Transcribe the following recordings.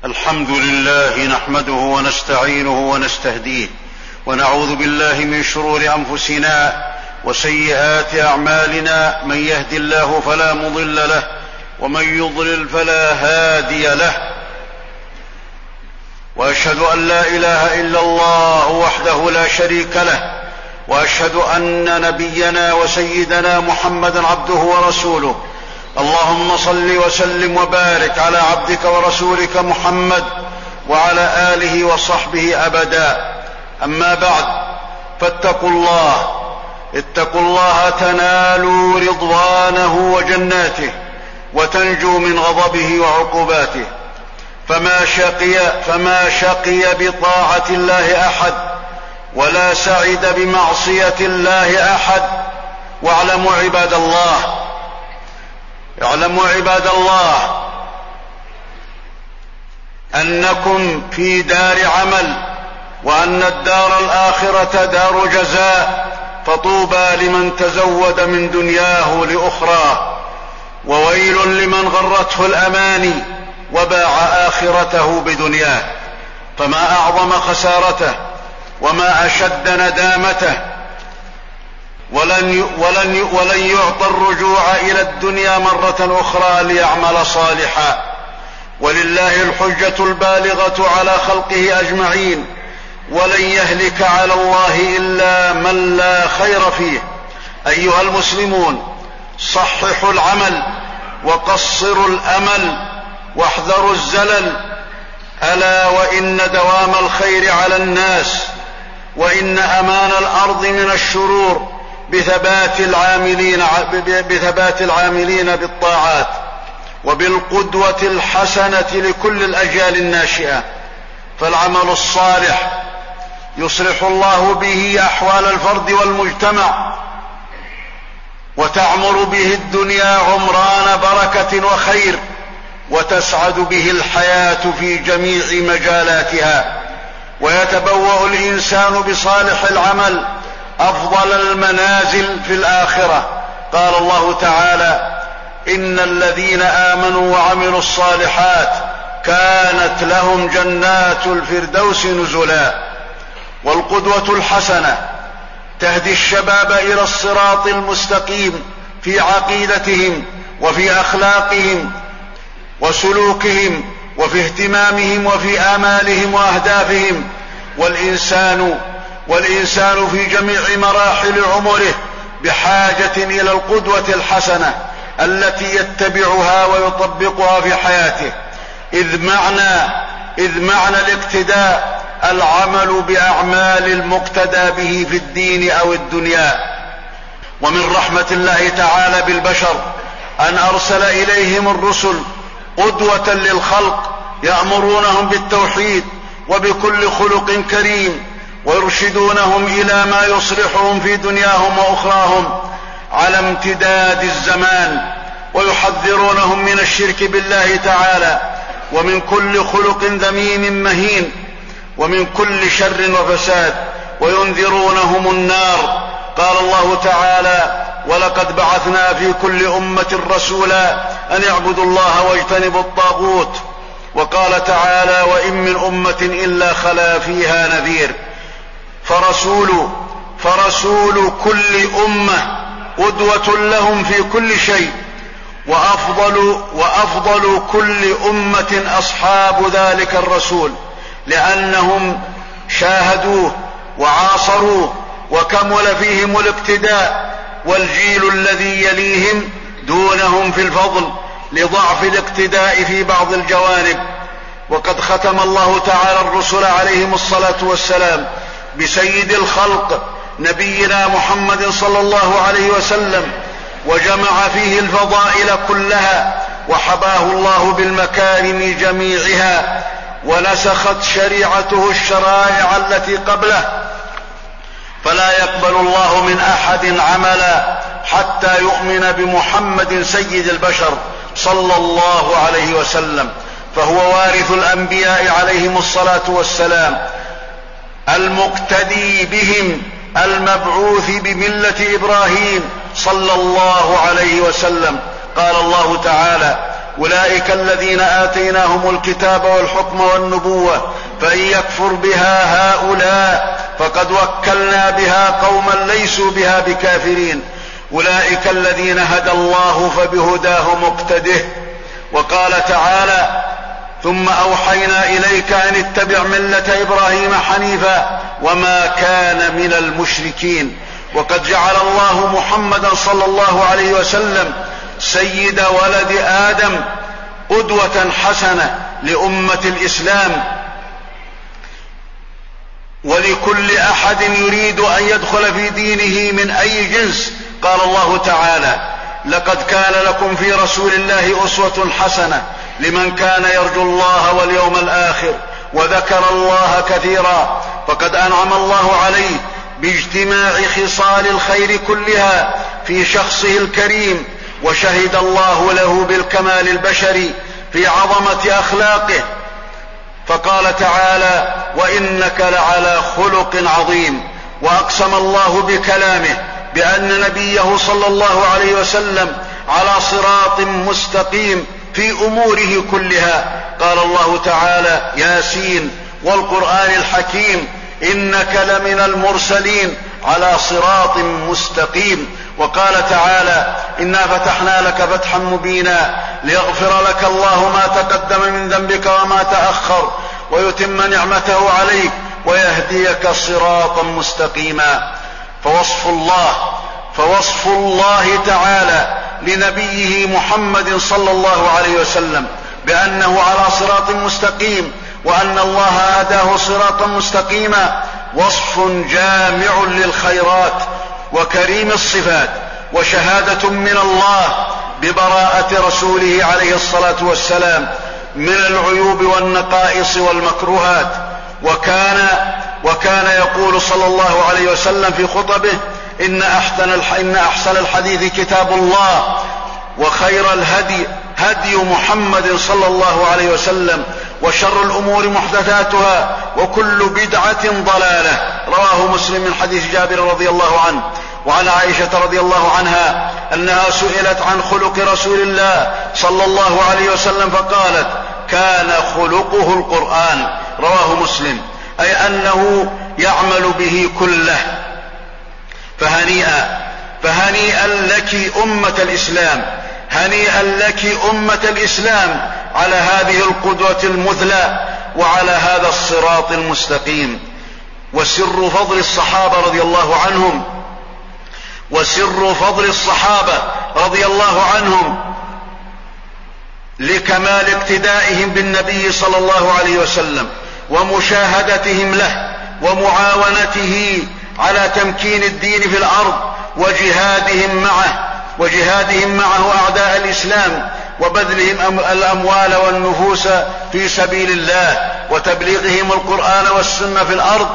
الحمد لله نحمده ونستعينه ونستهديه ونعوذ بالله من شرور أنفسنا وسيئات أعمالنا. من يهد الله فلا مضل له ومن يضلل فلا هادي له، وأشهد أن لا إله إلا الله وحده لا شريك له، وأشهد أن نبينا وسيدنا محمدا عبده ورسوله. اللهم صل وسلم وبارك على عبدك ورسولك محمد وعلى آله وصحبه أبدا. أما بعد، فاتقوا الله، اتقوا الله تنالوا رضوانه وجناته وتنجوا من غضبه وعقوباته. فما شقي بطاعة الله أحد ولا سعد بمعصية الله أحد. واعلموا عباد الله أنكم في دار عمل، وأن الدار الآخرة دار جزاء، فطوبى لمن تزود من دنياه لأخرى، وويل لمن غرته الأماني وباع آخرته بدنياه. فما أعظم خسارته وما أشد ندامته، ولن يعطى الرجوع إلى الدنيا مرة أخرى ليعمل صالحا. ولله الحجة البالغة على خلقه أجمعين، ولن يهلك على الله إلا من لا خير فيه. أيها المسلمون، صححوا العمل وقصروا الأمل واحذروا الزلل، ألا وإن دوام الخير على الناس، وإن أمان الأرض من الشرور بثبات العاملين بالطاعات وبالقدوة الحسنة لكل الأجيال الناشئة. فالعمل الصالح يصلح الله به أحوال الفرد والمجتمع، وتعمر به الدنيا عمران بركة وخير، وتسعد به الحياة في جميع مجالاتها، ويتبوأ الإنسان بصالح العمل أفضل المنازل في الآخرة. قال الله تعالى: إن الذين آمنوا وعملوا الصالحات كانت لهم جنات الفردوس نزلا. والقدوة الحسنة تهدي الشباب إلى الصراط المستقيم في عقيدتهم وفي أخلاقهم وسلوكهم وفي اهتمامهم وفي آمالهم وأهدافهم. والإنسان في جميع مراحل عمره بحاجة إلى القدوة الحسنة التي يتبعها ويطبقها في حياته، إذ معنى الاقتداء العمل بأعمال المقتدى به في الدين أو الدنيا. ومن رحمة الله تعالى بالبشر أن أرسل إليهم الرسل قدوة للخلق، يأمرونهم بالتوحيد وبكل خلق كريم، ويرشدونهم إلى ما يصلحهم في دنياهم وأخراهم على امتداد الزمان، ويحذرونهم من الشرك بالله تعالى ومن كل خلق ذميم مهين ومن كل شر وفساد، وينذرونهم النار. قال الله تعالى: ولقد بعثنا في كل أمة رسولا أن اعبدوا الله واجتنبوا الطاغوت. وقال تعالى: وإن من أمة إلا خلا فيها نذير. فرسول كل أمة قدوة لهم في كل شيء، وأفضل كل أمة أصحاب ذلك الرسول، لأنهم شاهدوه وعاصروه وكمل فيهم الاقتداء. والجيل الذي يليهم دونهم في الفضل لضعف الاقتداء في بعض الجوانب. وقد ختم الله تعالى الرسل عليهم الصلاة والسلام بسيد الخلق نبينا محمد صلى الله عليه وسلم، وجمع فيه الفضائل كلها، وحباه الله بالمكارم جميعها، ونسخت شريعته الشرائع التي قبله. فلا يقبل الله من أحد عملا حتى يؤمن بمحمد سيد البشر صلى الله عليه وسلم، فهو وارث الأنبياء عليهم الصلاة والسلام، المقتدي بهم، المبعوث بملة إبراهيم صلى الله عليه وسلم. قال الله تعالى: أولئك الذين آتيناهم الكتاب والحكم والنبوة فإن يكفر بها هؤلاء فقد وكلنا بها قوما ليسوا بها بكافرين أولئك الذين هدى الله فبهداه مقتده. وقال تعالى ثم أوحينا إليك أن اتبع ملة إبراهيم حنيفا وما كان من المشركين. وقد جعل الله محمدا صلى الله عليه وسلم سيد ولد آدم قدوة حسنة لأمة الإسلام ولكل أحد يريد أن يدخل في دينه من أي جنس. قال الله تعالى لقد كان لكم في رسول الله أسوة حسنة لمن كان يرجو الله واليوم الآخر وذكر الله كثيرا. فقد أنعم الله عليه باجتماع خصال الخير كلها في شخصه الكريم، وشهد الله له بالكمال البشري في عظمة أخلاقه، فقال تعالى وإنك لعلى خلق عظيم. وأقسم الله بكلامه بأن نبيه صلى الله عليه وسلم على صراط مستقيم في أموره كلها. قال الله تعالى ياسين والقرآن الحكيم إنك لمن المرسلين على صراط مستقيم. وقال تعالى إنا فتحنا لك فتحا مبينا ليغفر لك الله ما تقدم من ذنبك وما تأخر ويتم نعمته عليك ويهديك صراطا مستقيما. فوصف الله تعالى لنبيه محمد صلى الله عليه وسلم بأنه على صراط مستقيم وأن الله هداه صراطا مستقيما وصف جامع للخيرات وكريم الصفات، وشهادة من الله ببراءة رسوله عليه الصلاة والسلام من العيوب والنقائص والمكروهات. وكان يقول صلى الله عليه وسلم في خطبه إن أحسن الحديث كتاب الله وخير الهدي هدي محمد صلى الله عليه وسلم وشر الأمور محدثاتها وكل بدعة ضلالة. رواه مسلم من حديث جابر رضي الله عنه. وعن عائشة رضي الله عنها أنها سئلت عن خلق رسول الله صلى الله عليه وسلم فقالت كان خلقه القرآن. رواه مسلم، أي أنه يعمل به كله. فهنيئا لك أمة الإسلام، هنيئا لك أمة الإسلام على هذه القدوة المثلى وعلى هذا الصراط المستقيم. وسر فضل الصحابة رضي الله عنهم لكمال اقتدائهم بالنبي صلى الله عليه وسلم ومشاهدتهم له ومعاونته على تمكين الدين في الأرض وجهادهم معه أعداء الإسلام وبذلهم الأموال والنفوس في سبيل الله وتبليغهم القرآن والسنة في الأرض،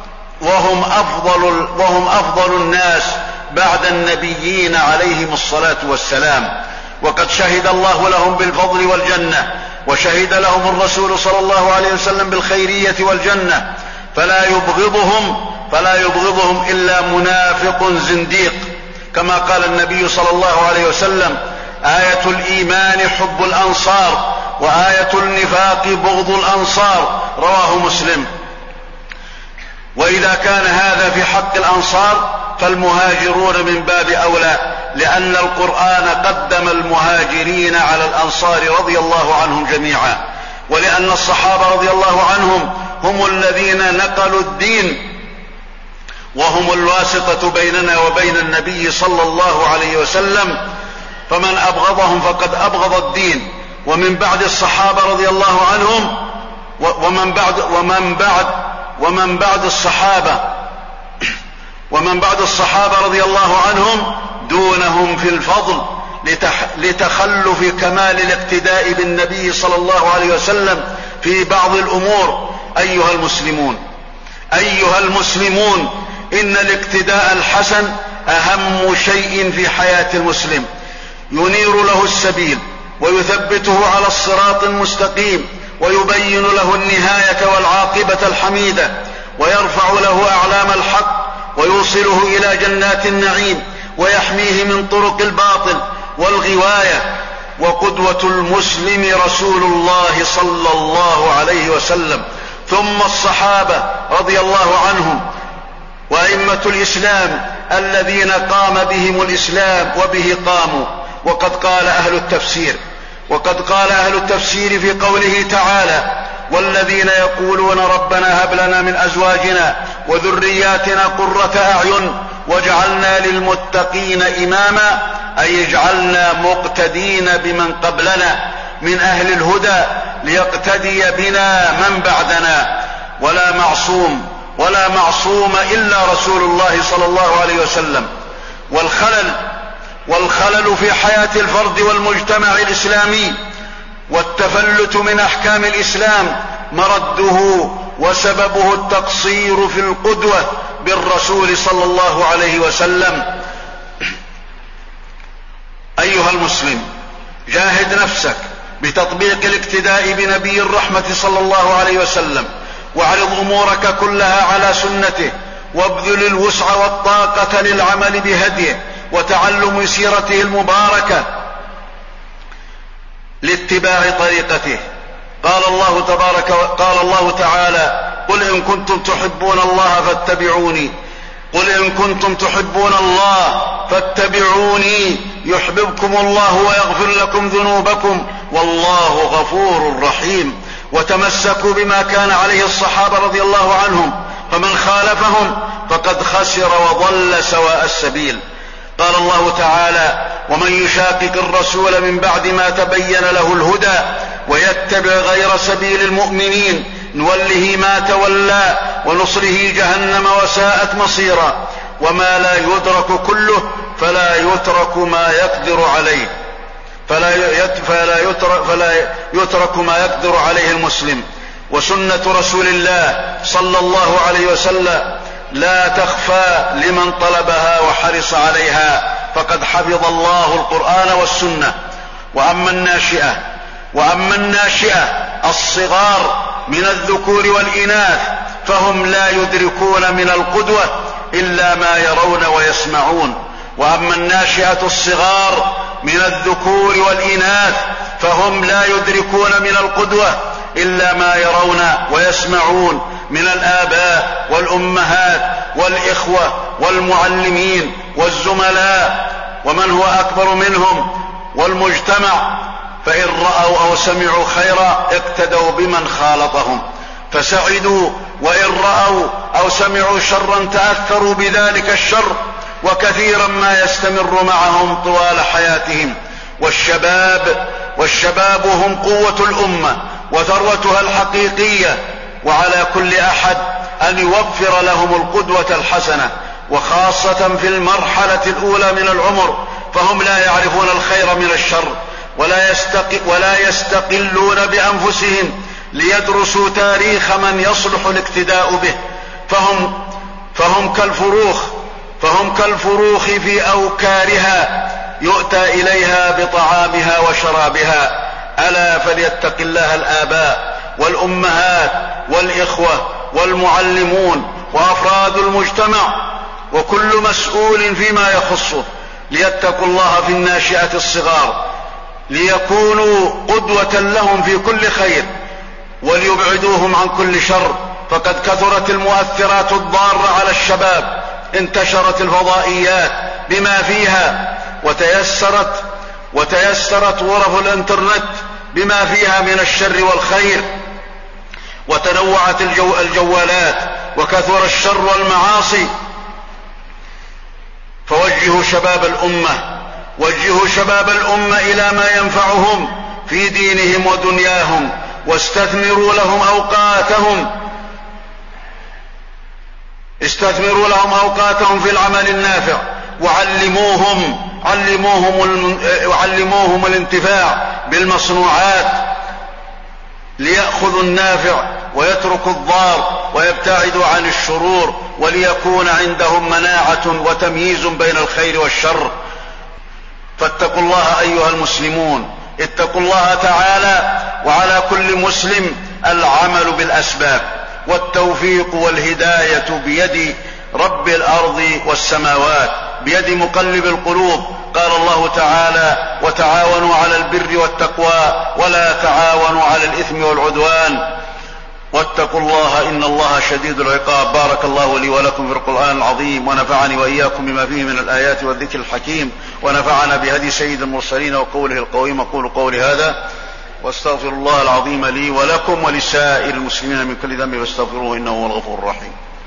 وهم أفضل الناس بعد النبيين عليهم الصلاة والسلام. وقد شهد الله لهم بالفضل والجنة، وشهد لهم الرسول صلى الله عليه وسلم بالخيرية والجنة، فلا يبغضهم إلا منافق زنديق، كما قال النبي صلى الله عليه وسلم آية الإيمان حب الأنصار وآية النفاق بغض الأنصار. رواه مسلم. وإذا كان هذا في حق الأنصار فالمهاجرون من باب أولى، لأن القرآن قدم المهاجرين على الأنصار رضي الله عنهم جميعا، ولأن الصحابة رضي الله عنهم هم الذين نقلوا الدين وهم الواسطة بيننا وبين النبي صلى الله عليه وسلم، فمن أبغضهم فقد أبغض الدين. ومن بعد الصحابة رضي الله عنهم ومن بعد الصحابة رضي الله عنهم دونهم في الفضل لتخلف كمال الاقتداء بالنبي صلى الله عليه وسلم في بعض الأمور. أيها المسلمون إن الاقتداء الحسن أهم شيء في حياة المسلم، ينير له السبيل ويثبته على الصراط المستقيم ويبين له النهاية والعاقبة الحميدة ويرفع له أعلام الحق ويوصله إلى جنات النعيم ويحميه من طرق الباطل والغواية وقدوة المسلم رسول الله صلى الله عليه وسلم، ثم الصحابة رضي الله عنهم وأئمة الإسلام الذين قام بهم الإسلام وبه قاموا. وقد قال أهل التفسير في قوله تعالى: والذين يقولون ربنا هب لنا من أزواجنا وذرياتنا قرة أعين واجعلنا للمتقين إماما، أي اجعلنا مقتدين بمن قبلنا من أهل الهدى ليقتدي بنا من بعدنا، ولا معصوم إلا رسول الله صلى الله عليه وسلم. والخلل في حياة الفرد والمجتمع الإسلامي والتفلت من أحكام الإسلام مرده وسببه التقصير في القدوة بالرسول صلى الله عليه وسلم. أيها المسلم، جاهد نفسك بتطبيق الاقتداء بنبي الرحمة صلى الله عليه وسلم، واعرض أمورك كلها على سنته، وابذل الوسع والطاقة للعمل بهديه وتعلم سيرته المباركة لاتباع طريقته. قال الله تعالى: قل إن كنتم تحبون الله فاتبعوني يحببكم الله ويغفر لكم ذنوبكم والله غفور رحيم. وتمسكوا بما كان عليه الصحابة رضي الله عنهم، فمن خالفهم فقد خسر وضل سواء السبيل. قال الله تعالى: ومن يشاقق الرسول من بعد ما تبين له الهدى ويتبع غير سبيل المؤمنين نوله ما تولى ونصره جهنم وساءت مصيرا. وما لا يدرك كله فلا يترك ما يقدر عليه المسلم. وسنة رسول الله صلى الله عليه وسلم لا تخفى لمن طلبها وحرص عليها، فقد حفظ الله القرآن والسنة. وأما الناشئة الصغار من الذكور والإناث فهم لا يدركون من القدوة إلا ما يرون ويسمعون. وأما الناشئة الصغار من الذكور والإناث فهم لا يدركون من القدوة إلا ما يرون ويسمعون من الآباء والأمهات والإخوة والمعلمين والزملاء ومن هو أكبر منهم والمجتمع، فإن رأوا أو سمعوا خيرا اقتدوا بمن خالطهم فسعدوا، وإن رأوا أو سمعوا شرا تأثروا بذلك الشر، وكثيرا ما يستمر معهم طوال حياتهم. والشباب هم قوة الأمة وثروتها الحقيقية، وعلى كل أحد أن يوفر لهم القدوة الحسنة، وخاصة في المرحلة الأولى من العمر، فهم لا يعرفون الخير من الشر ولا يستقلون بأنفسهم ليدرسوا تاريخ من يصلح الاقتداء به، فهم كالفروخ في أوكارها يؤتى إليها بطعامها وشرابها. ألا فليتق الله الآباء والأمهات والإخوة والمعلمون وأفراد المجتمع وكل مسؤول فيما يخصه، ليتقوا الله في الناشئة الصغار ليكونوا قدوة لهم في كل خير وليبعدوهم عن كل شر. فقد كثرت المؤثرات الضارة على الشباب، انتشرت الفضائيات بما فيها، وتيسرت غرف الانترنت بما فيها من الشر والخير، وتنوعت الجوالات، وكثر الشر والمعاصي. فوجهوا شباب الأمة إلى ما ينفعهم في دينهم ودنياهم، واستثمروا لهم أوقاتهم في العمل النافع، وعلموهم الانتفاع بالمصنوعات ليأخذوا النافع ويتركوا الضار ويبتعدوا عن الشرور، وليكون عندهم مناعة وتمييز بين الخير والشر. فاتقوا الله أيها المسلمون، اتقوا الله تعالى، وعلى كل مسلم العمل بالأسباب، والتوفيق والهداية بيد رب الأرض والسماوات، بيد مقلب القلوب قال الله تعالى: وتعاونوا على البر والتقوى ولا تعاونوا على الإثم والعدوان واتقوا الله إن الله شديد العقاب. بارك الله لي ولكم في القرآن العظيم، ونفعني وإياكم بما فيه من الآيات والذكر الحكيم، ونفعنا بهدي سيد المرسلين وقوله القويم. أقول قولي هذا واستغفر الله العظيم لي ولكم ولسائر المسلمين من كل ذنب فاستغفروه إنه هو الغفور الرحيم.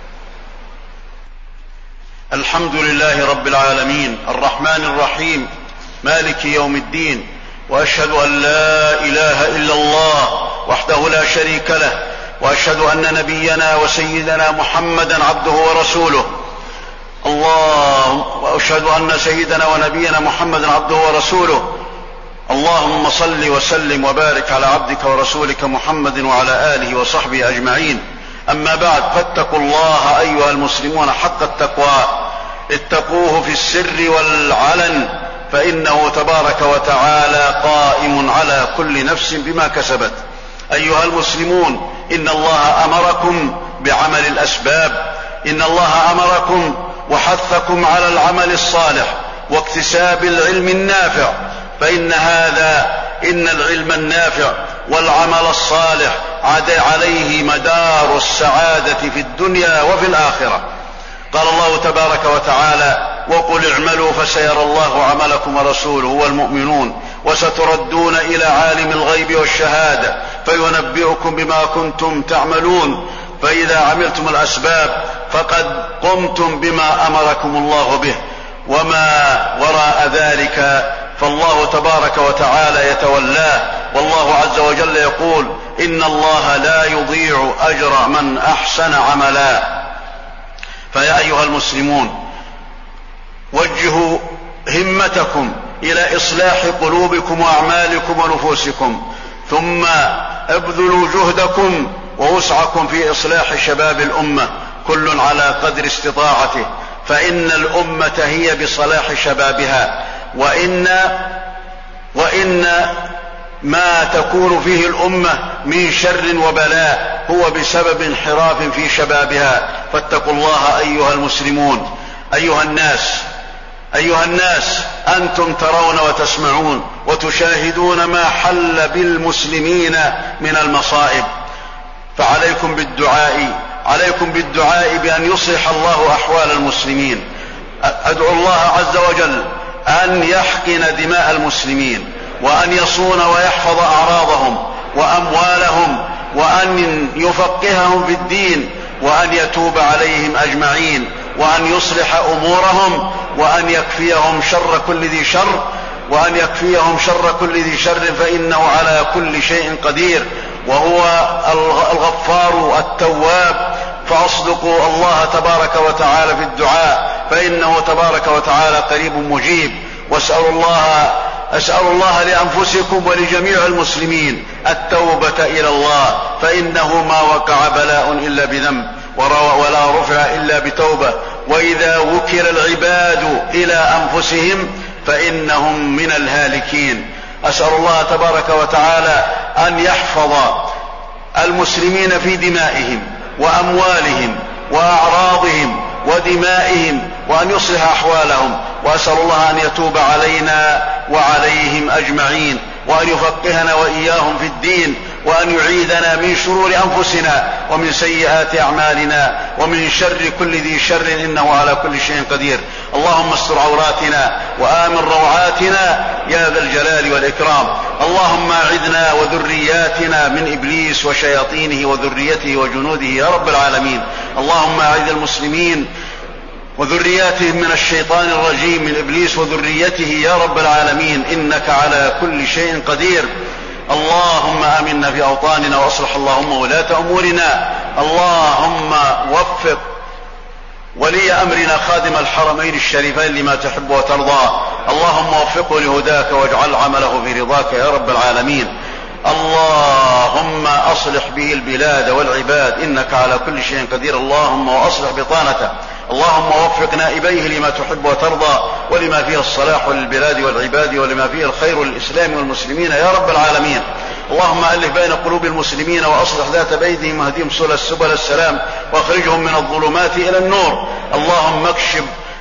الحمد لله رب العالمين الرحمن الرحيم مالك يوم الدين، وأشهد أن لا إله إلا الله وحده لا شريك له، وأشهد أن نبينا وسيدنا محمدا عبده ورسوله. وأشهد أن سيدنا ونبينا محمدا عبده ورسوله. اللهم صل وسلم وبارك على عبدك ورسولك محمد وعلى آله وصحبه أجمعين. أما بعد، فاتقوا الله أيها المسلمون حق التقوى، اتقوه في السر والعلن، فإنه تبارك وتعالى قائم على كل نفس بما كسبت. أيها المسلمون، إن الله أمركم بعمل الأسباب، إن الله أمركم وحثكم على العمل الصالح واكتساب العلم النافع، إن العلم النافع والعمل الصالح عليه مدار السعادة في الدنيا وفي الآخرة. قال الله تبارك وتعالى: وقل اعملوا فسيرى الله عملكم ورسوله والمؤمنون وستردون إلى عالم الغيب والشهادة فينبئكم بما كنتم تعملون. فإذا عملتم الأسباب فقد قمتم بما أمركم الله به، وما وراء ذلك فالله تبارك وتعالى يتولاه. والله عز وجل يقول: إن الله لا يضيع أجر من أحسن عملا. فيا أيها المسلمون، وجهوا همتكم إلى إصلاح قلوبكم وأعمالكم ونفوسكم، ثم ابذلوا جهدكم ووسعكم في إصلاح شباب الأمة، كل على قدر استطاعته، فإن الأمة هي بصلاح شبابها، وإن ما تكون فيه الأمة من شر وبلاء هو بسبب انحراف في شبابها. فاتقوا الله أيها المسلمون. أيها الناس، أنتم ترون وتسمعون وتشاهدون ما حل بالمسلمين من المصائب، فعليكم بالدعاء بأن يصلح الله أحوال المسلمين. أدعو الله عز وجل أن يحقن دماء المسلمين، وأن يصون ويحفظ أعراضهم وأموالهم، وأن يفقههم في الدين، وأن يتوب عليهم أجمعين، وأن يصلح أمورهم، وأن يكفيهم شر كل ذي شر فإنه على كل شيء قدير، وهو الغفار التواب. فأصدقوا الله تبارك وتعالى في الدعاء، فإنه تبارك وتعالى قريب مجيب. أسأل الله لأنفسكم ولجميع المسلمين التوبة إلى الله، فإنه ما وقع بلاء إلا بذنب ولا رفع إلا بتوبة، وإذا وكل العباد إلى أنفسهم فإنهم من الهالكين. أسأل الله تبارك وتعالى أن يحفظ المسلمين في دمائهم وأموالهم وأعراضهم ودمائهم، وأن يصلح أحوالهم، وأسأل الله أن يتوب علينا وعليهم أجمعين، وأن يفقهنا وإياهم في الدين، وأن يعيذنا من شرور أنفسنا ومن سيئات أعمالنا ومن شر كل ذي شر إنه على كل شيء قدير. اللهم استر عوراتنا وآمن روعاتنا يا ذا الجلال والإكرام. اللهم أعذنا وذرياتنا من إبليس وشياطينه وذريته وجنوده يا رب العالمين. اللهم أعذ المسلمين وذرياتهم من الشيطان الرجيم من إبليس وذريته يا رب العالمين، إنك على كل شيء قدير. اللهم آمنا في أوطاننا وأصلح اللهم ولاة أمورنا. اللهم وفق ولي أمرنا خادم الحرمين الشريفين لما تحب وترضى. اللهم وفقه لهداك واجعل عمله في رضاك يا رب العالمين. اللهم أصلح به البلاد والعباد إنك على كل شيء قدير. اللهم وأصلح بطانته. اللهم وفق نائبيه لما تحب وترضى ولما فيه الصلاح للبلاد والعباد ولما فيه الخير للإسلام والمسلمين يا رب العالمين. اللهم ألف بين قلوب المسلمين وأصلح ذات بينهم واهدهم سبل السلام واخرجهم من الظلمات إلى النور. اللهم اكشف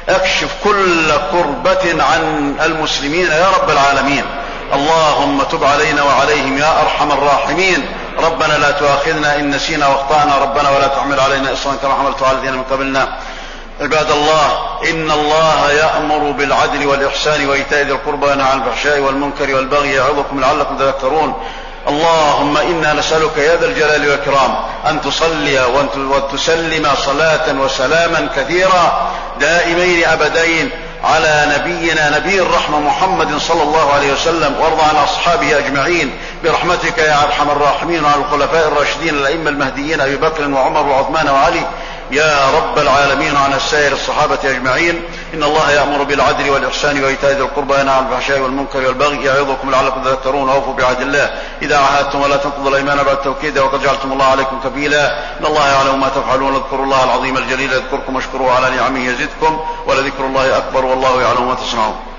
اكشف كل كربة عن المسلمين يا رب العالمين. اللهم تب علينا وعليهم يا أرحم الراحمين. ربنا لا تؤاخذنا إن نسينا واخطأنا، ربنا ولا تحمل علينا إصرا كما حملته على الذين من قبلنا. عباد الله، إن الله يأمر بالعدل والإحسان وإيتاء ذي القربى وينهى عن الفحشاء والمنكر والبغي يعظكم لعلكم تذكرون. اللهم إنا نسألك يا ذا الجلال والإكرام أن تصلي وتسلم صلاة وسلاما كثيرا دائمين أبدين على نبينا نبي الرحمة محمد صلى الله عليه وسلم، وارض عن أصحابه أجمعين برحمتك يا أرحم الراحمين، وعن الخلفاء الراشدين الأئمة المهديين أبي بكر وعمر وعثمان وعلي يا رب العالمين، وعن السائر الصحابة أجمعين. إن الله يأمر بالعدل والإحسان وإيتاء ذي القربى وينهى عن الفحشاء والمنكر والبغي يعظكم لعلكم تذكرون. أوفوا بعهد الله إذا عاهدتم ولا تنقضوا الأيمان بعد التوكيد وقد جعلتم الله عليكم كفيلا. إن الله يعلم ما تفعلون. اذكروا الله العظيم الجليل يذكركم واشكروه على نعمه يزدكم ولذكر الله أكبر والله يعلم ما تصنعون.